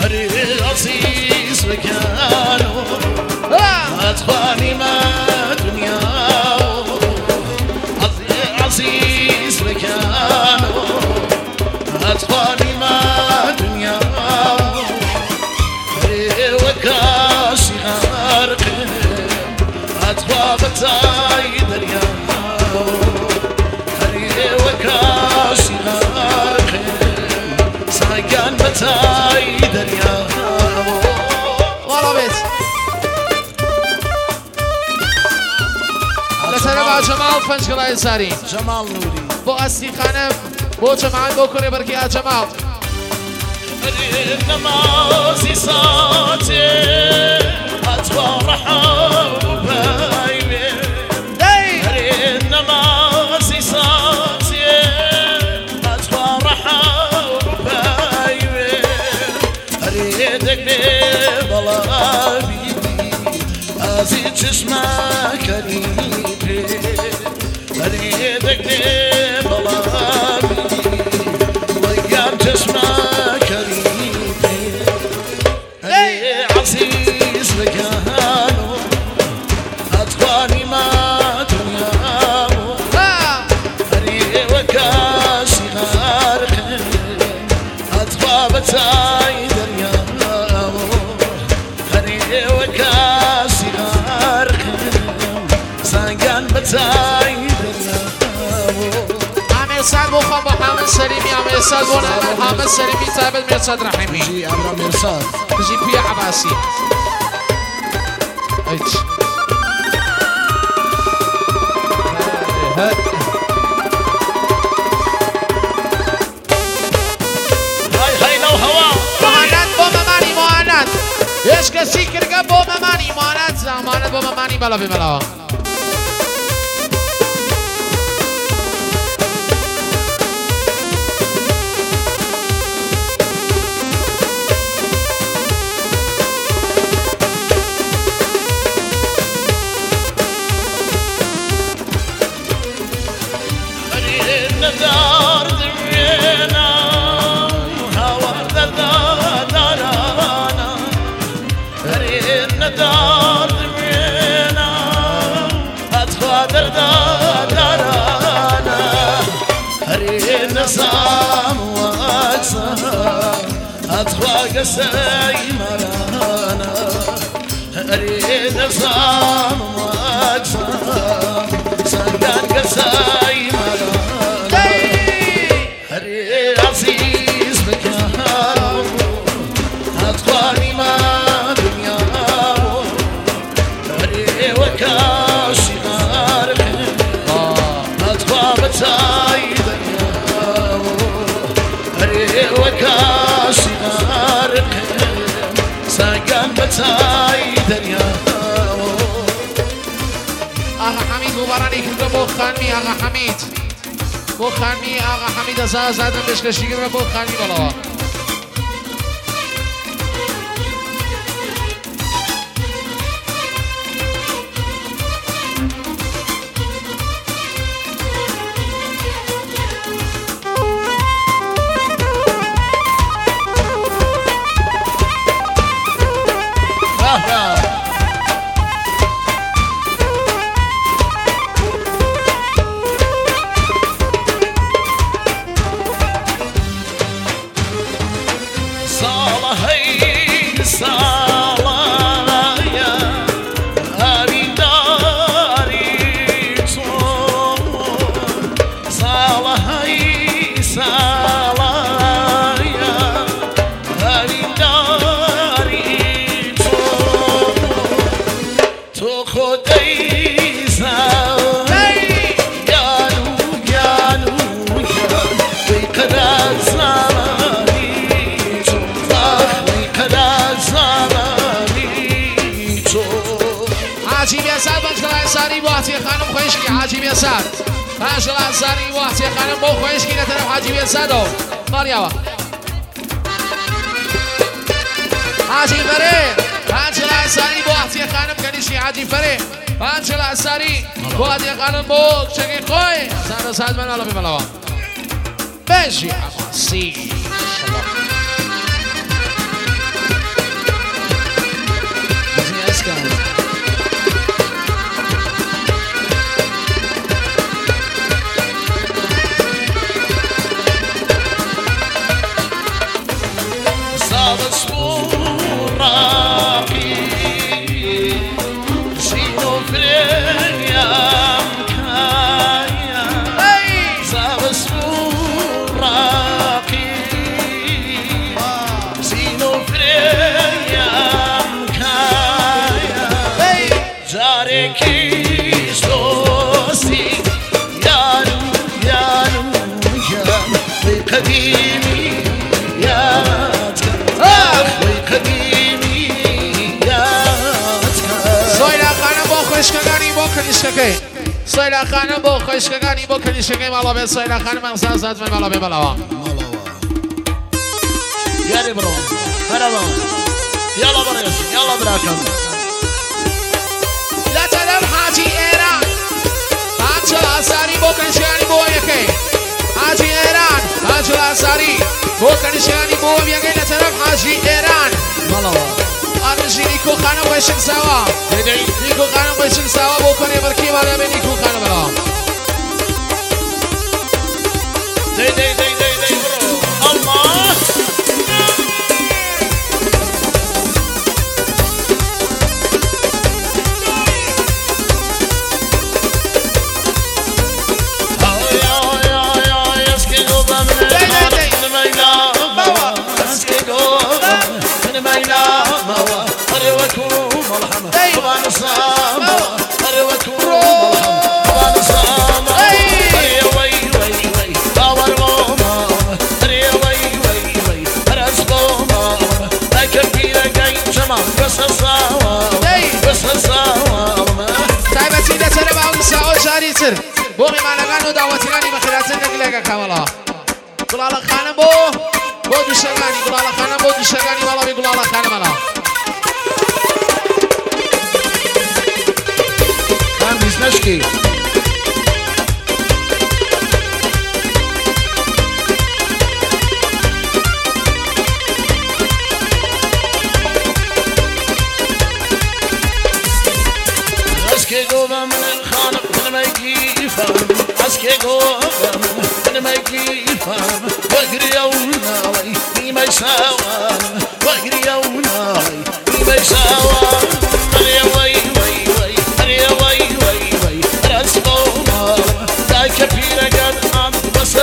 هری عزیز بکنو اتخوانی ما دنیا عزیز بکنو اتخوانی ما دنیا هری وکاسی غرقه اتخوا بتای دریا هری وکاسی غرقه ساگان بتای دریا والا بیت لسر با جمال فنجگلای سری جمال نوری با اصلی خانم با جمال بکنه برکی ها جمال نمازی ساته اتوا رحم بایمه نمازی ساته اتوا رحم بایمه هری دقنه بلا بیدی ازی چشما کریبه هری دقنه بلا بیدی ویان چشما عزيز مكانه أتواني ما دنياه هري وكاسي غارقه أتوا بتاي درياه هري وكاسي غارقه سانقان بتاي درياه عامل سعد بوخان بحامل سليمي عامل سعد بونا محمد سليمي ثابت مرصد رحيمي جي أمرا مرصاد تجي بيا عباسي ايش هاي لو هوا مهند بو مماني مهند ايش كسي كرقا بو مماني مهند زمانت بو مماني بلا بلا دار دمينا وهوا دارانا هرينا دار دمينا أتخوى دارانا هرينا صام واجسام أتخوى قساي مرانا هرينا صام واجسام سنقان قساي مرانا عزيز مكانه أتواني ما دنياه هري وكاشي غارقه أتوا بتاي درياه هري وكاشي غارقه ساقان بتاي درياه آقا حمید مبارانی که بو خانمی آقا حمید بو خانمی آقا حمید از زدن بهش کشیگه بو خانمی بالا حاجی بیاسد پنجل انصاری وقتی خانم با خویش گیره طرف حاجی بیاسد و ماریا حاجی بره پنجل انصاری وقتی خانم کنیشی حاجی بره پنجل انصاری وقتی خانم با چگی خوی سر ساعت من آلا بیملا بشی عباسی قديمي يا قديمي يا سويلا خانم با خوشگانی با کنیشکی سویلا خانم با خوشگانی با کنیشکی مالا به سویلا خانم احسان زد من مالا به مالا يا برو مرحبا يلا بريس يلا براكم لا تدم حاجي ايران حاجي الاساري بو کنیشکی بو یکی حاجي ايران حاجي الاساري بو کنیشکی بو یکی لا تدم حاجي ايران مالا آرژی نیکو خانم باشیم سوا نیکو خانم باشیم سوا بکنی برکی بالا به نیکو خانم برا دی برو الله بو میمانگان و دعوتگانی بخیراتن نگلیگا کاملا گلالا خانم بو دوشگانی گلالا خانم بو دوشگانی والا بی گلالا خانم الا هم بیزنشکی اسكي قوبا من الخانق من ما يجيفهم اسكي قوبا من ما يجيفهم واقري يا وناوي ما يساوى واقري يا وناوي ما يساوى يا وي يا وي راس قوما لا كبير قد عم بس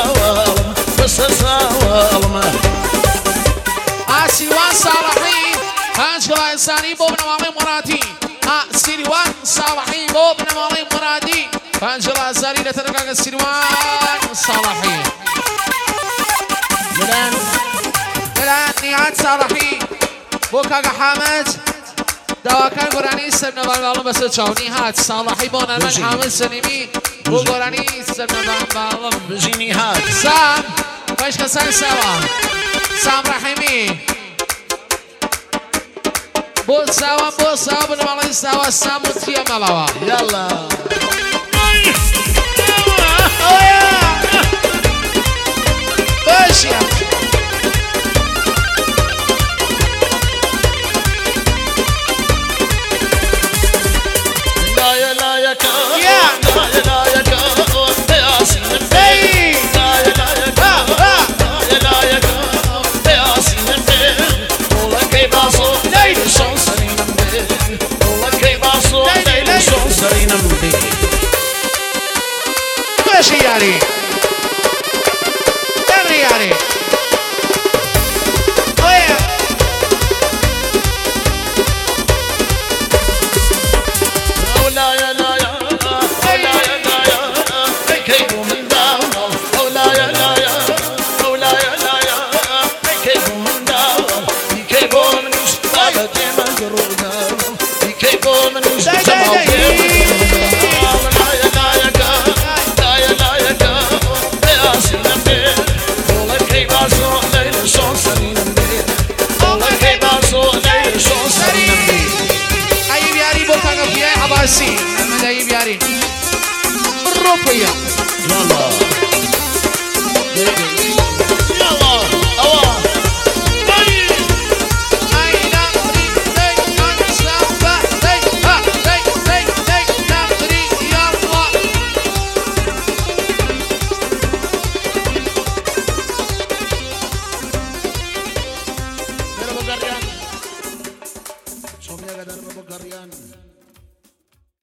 ساوى ما سیروان صالحی هنجلا انسانی بو بنمامی مرادی سیروان صالحی بو بنمامی مرادی هنجلا انسانی لتنقاق سیروان صالحی ملان نهاد صالحی بو كاغا حامد دواكان قراني سرنا بالبالون بس تشاو نهاد صالحي بونا من حامد سليمي بو قراني سرنا بالبالون بجي نهاد سام باش كسان سوا سام رحيمي بو سوا بالمالي سوا سام وتيا ملاوا يلا باش يا ماشي يعني تمري يعني ويا لا يا لا يا لا يا لا يا كيف من داو او لا يا لا يا او لا يا لا يا كيف من داو كيف من اشتاق ما جرونا كيف من اشتاق عباسي محمد أيوب يارين الروبية يلا يلا أوا Somnya kadar Bapak Karyan.